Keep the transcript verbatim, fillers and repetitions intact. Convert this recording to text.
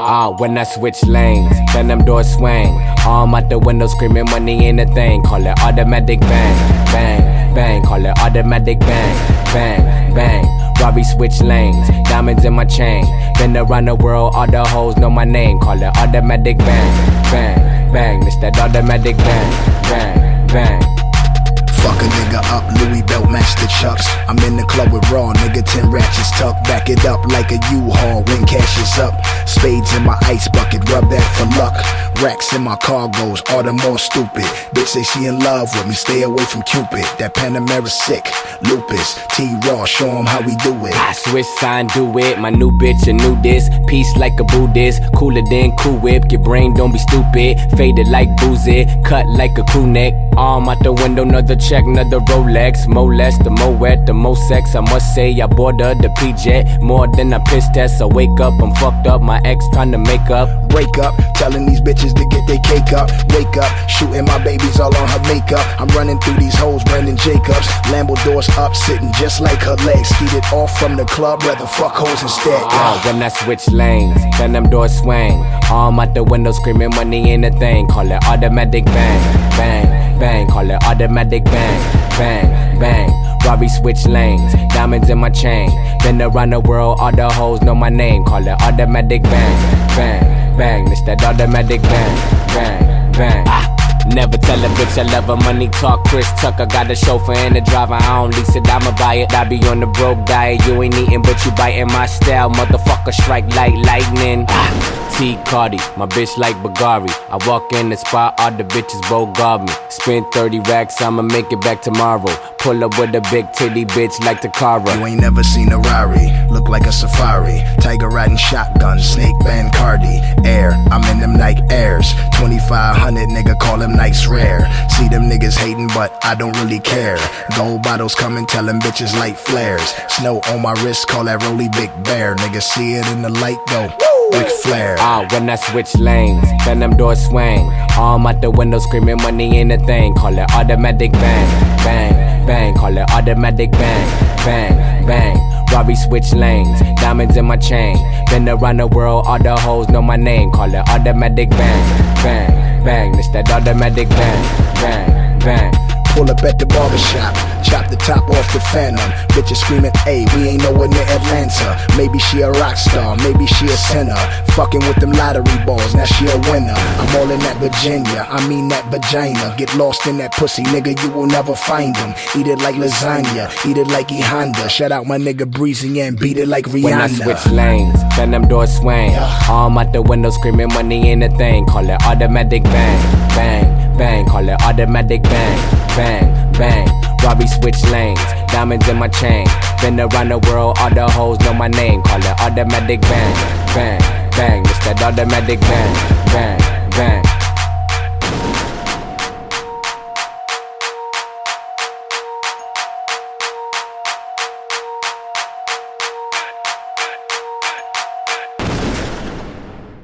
Ah, when I switch lanes, then them doors swing. Arm out the window screaming money ain't a thing. Call it automatic bang, bang, bang. Call it automatic bang, bang, bang. Robbie switch lanes, diamonds in my chain. Been around the world, all the hoes know my name. Call it automatic bang, bang, bang. It's that automatic bang, bang, bang. Fuck a nigga up, Louis belt match the chucks. I'm in the club with Raw, nigga, ten ratchets tucked. Back it up like a U-Haul when cash is up. Spades in my ice bucket, rub that for luck. Racks in my cargoes, all the more stupid. Bitch say she in love with me, stay away from Cupid. That Panamera sick, lupus. T-Raw, show him how we do it. I switch sign, do it. My new bitch, a new this. Peace like a Buddhist, cooler than Cool Whip. Your brain don't be stupid, faded like boozy, cut like a crew neck. Arm out the window, another check, another Rolex. More less, the more wet, the more sex. I must say, I bought her the P-Jet more than a piss test. I wake up, I'm fucked up. My ex trying to make up. Break up, telling these bitches to get their cake up. Wake up, shooting my babies all on her makeup. I'm running through these hoes, Brandon Jacobs. Lambo doors up, sitting just like her legs. Skeeted off from the club, rather fuck hoes instead. Ah, when I switch lanes, then them doors swing. Arm out the window screaming money ain't a thing. Call it automatic bang, bang, bang. Call it automatic bang, bang, bang. Robbie switch lanes, diamonds in my chain. Been around the world, all the hoes know my name. Call it automatic bang, bang, bang. It's that automatic bang, bang, bang. Ah. Never tell a bitch I love her, money talk, Chris Tucker. Got a chauffeur and a driver, I don't lease it, I'ma buy it. I be on the broke diet, you ain't eating but you biting my style. Motherfucker strike like lightning. Ah. T Cardi, my bitch like Bagari. I walk in the spot, all the bitches both guard me. Spend thirty racks, I'ma make it back tomorrow. Pull up with a big titty bitch like Takara. You ain't never seen a Rari, look like a safari. Tiger riding shotgun, snake band Cardi. Air, I'm in them Nike Airs. twenty-five hundred, nigga, call them nice rare. See them niggas hating, but I don't really care. Gold bottles coming, tell them bitches light flares. Snow on my wrist, call that Rolly Big Bear. Nigga see it in the light though, Ric Flair. Ah, when I switch lanes, then them doors swing. Arm out the window screaming money ain't a thing. Call it automatic bang, bang, bang. Call it automatic bang, bang, bang. Robbie switch lanes, diamonds in my chain. Been around the world, all the hoes know my name. Call it automatic bang, bang, bang. It's that automatic bang, bang, bang. Pull up at the barbershop, chop the top off the Phantom. Bitches screaming, ayy, we ain't nowhere near Atlanta. Maybe she a rock star, maybe she a sinner. Fucking with them lottery balls, now she a winner. I'm all in that Virginia, I mean that vagina. Get lost in that pussy, nigga, you will never find him. Eat it like lasagna, eat it like E Honda. Shout out my nigga Breezy and beat it like Rihanna. When I switch lanes, then them doors swing. Arm out the window screaming money ain't a thing. Call it automatic bang, bang, bang. Call it automatic bang, bang, bang. Robbie switch lanes, diamonds in my chain. Been around the world, all the hoes know my name. Call it automatic bang, bang, bang. It's that automatic bang, bang, bang.